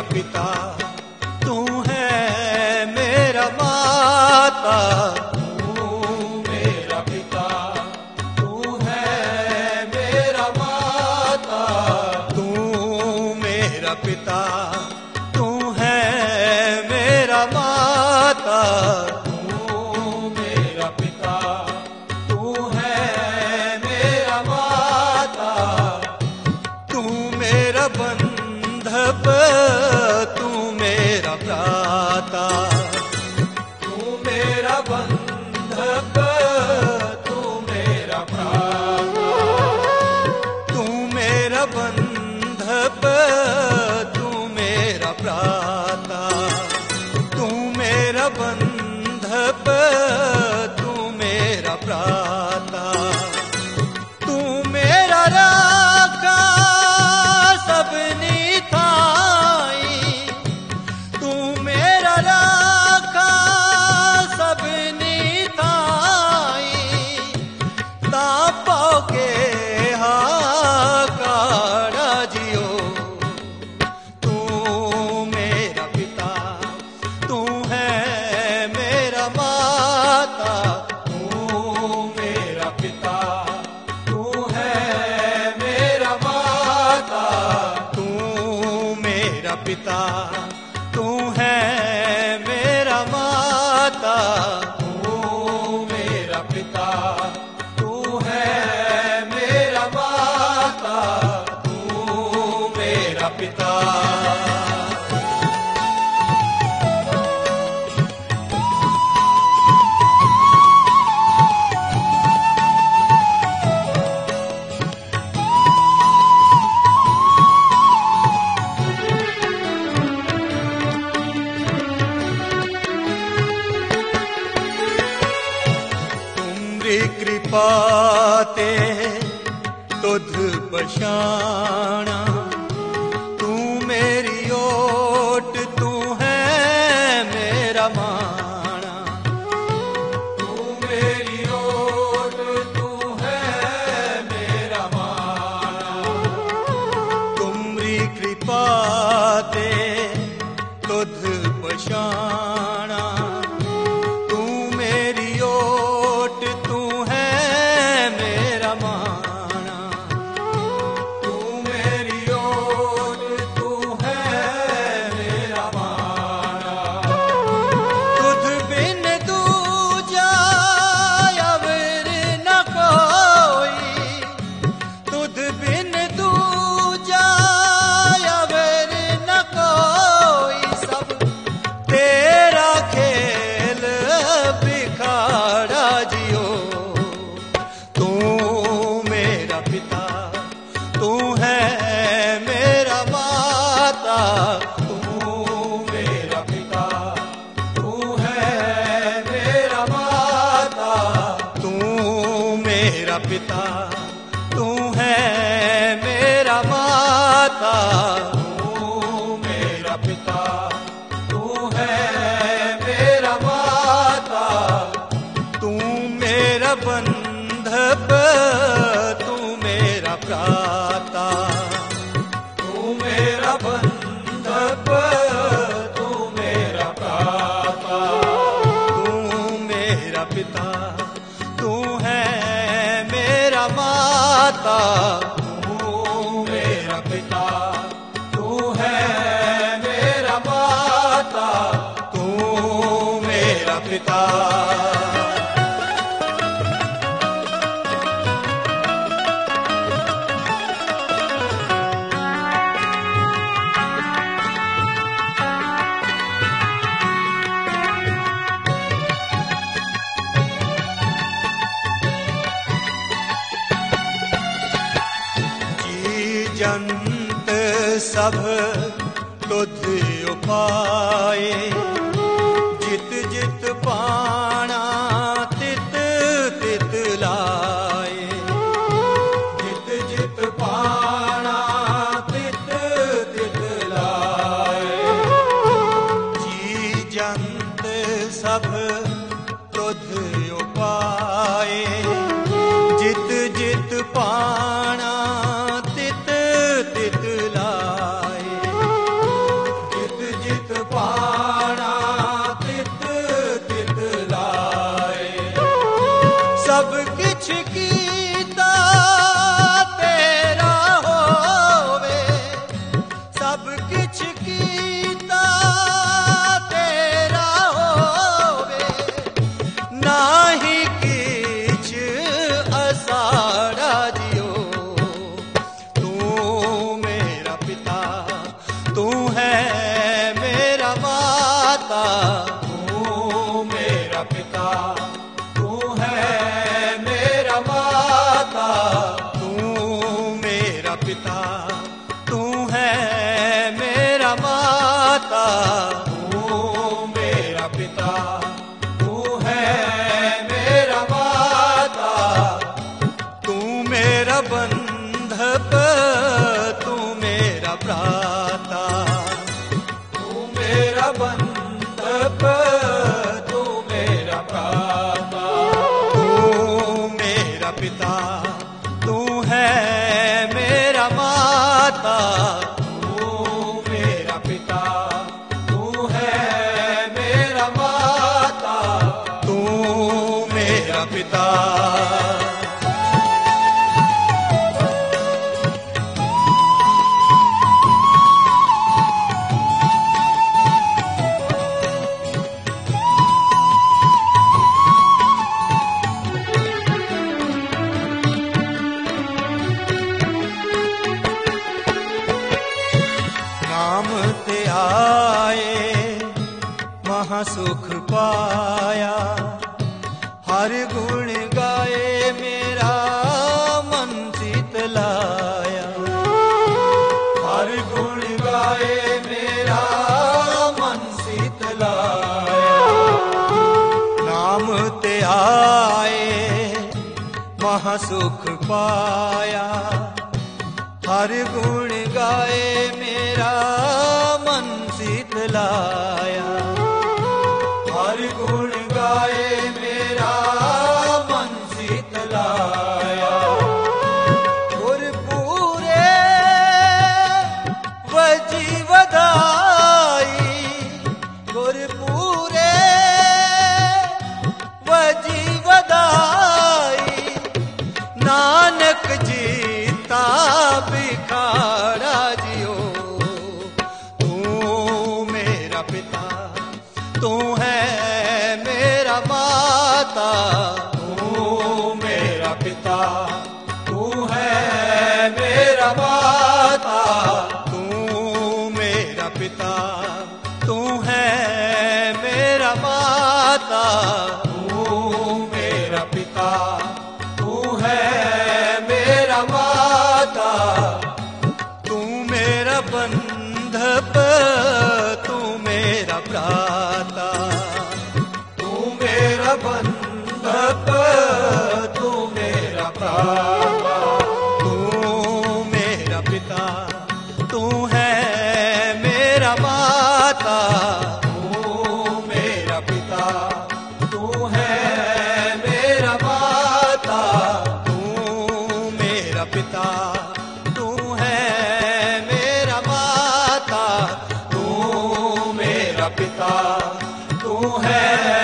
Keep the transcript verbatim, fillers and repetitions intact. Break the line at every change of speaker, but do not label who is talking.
पिता, तू है मेरा माता।
तू मेरा पिता, तू है मेरा माता।
तू मेरा पिता, तू है मेरा माता।
तू मेरा पिता, तू है मेरा माता।
तू मेरा बंधप, तू मेरा भ्राता।
तू मेरा बंधक, तू मेरा भ्राता।
तू मेरा बंधप, तू मेरा भ्राता। तू मेरा बंधप, तू मेरा भ्राता। तू मेरा राखा सबनी थाई। तू मेरा राखा सबनी थाई। तापो के हाकारा जियो। तू मेरा पिता, तू है मेरा माता।
तू मेरा पिता, तू है मेरा माता।
तू मेरा पिता, तू है मेरा माता।
तू मेरा पिता, तू है मेरा माता। तू मेरा पिता।
तुमरी कृपा ते तुध बशाना। तू मेरी ओट, तू है मेरा माना।
तू मेरी ओट, तू है मेरा माना।
तुमरी कृपा ते तुध बशाना। तू मेरी ओट, तू है मेरा माना।
तू मेरी ओट, तू है मेरा माना।
तुझ बिन दूजा अवर न कोई। तुझ बिन दूजा अवर न कोई। सब तेरा खेल बिखारा जियो। तू मेरा पिता, तू है मेरा माता।
तू मेरा पिता, तू है मेरा माता।
तू मेरा पिता, तू है मेरा माता।
तू मेरा पिता, तू है मेरा माता।
तू मेरा बंधप, तू मेरा भ्राता।
तू मेरा बंधप, तू मेरा भ्राता।
तू मेरा पिता, तू है मेरा माता।
तू मेरा पिता, तू है मेरा माता।
तू मेरा पिता। जी जंत सब तुध उपाए। जित जित पाना तित तित लाए।
जित जित पाना तित तित लाए।
जी जंत सब तुध उपाए। जित जित पाना तित तित लाए। किछ कीता तेरा होवे, नाही किछ असाड़ा जियो। तू मेरा पिता, तू है मेरा माता,
तू मेरा पिता, तू है मेरा माता,
तू मेरा पिता, तू है मेरा माता,
तू मेरा पिता, तू है मेरा माता,
तू मेरा बंधप, तू मेरा भ्राता,
तू मेरा बंधप, तू मेरा भ्राता,
तू मेरा पिता, तू है मेरा माता,
तू मेरा पिता, तू है मेरा माता,
तू मेरा पिता। नाम ते आए महासुख पाया, हर गुण गाए मेरा मन शीतलाया,
हर गुण गाए मेरा मन शीतलाया।
नाम ते आए महासुख पाया, हर गुण गाए मेरा मन शीतलाया,
हर गुण गाए मेरा मन शीतलाया।
गुरपुरे वजी वधाई, गुरपुरे वजी वधाई, नानक जीता भिखारा जियो। तू मेरा पिता, तू है मेरा माता,
तू मेरा पिता, तू है मेरा माता,
तू मेरा पिता, तू है मेरा माता,
तू मेरा पिता, तू है मेरा माता,
तू मेरा बंधप, तू मेरा भ्राता,
तू मेरा बंधप, तू मेरा भ्राता,
तू मेरा पिता, तू है मेरा माता,
तू मेरा पिता, तू है मेरा माता,
तू मेरा पिता, तू है मेरा माता,
तू मेरा पिता, तू है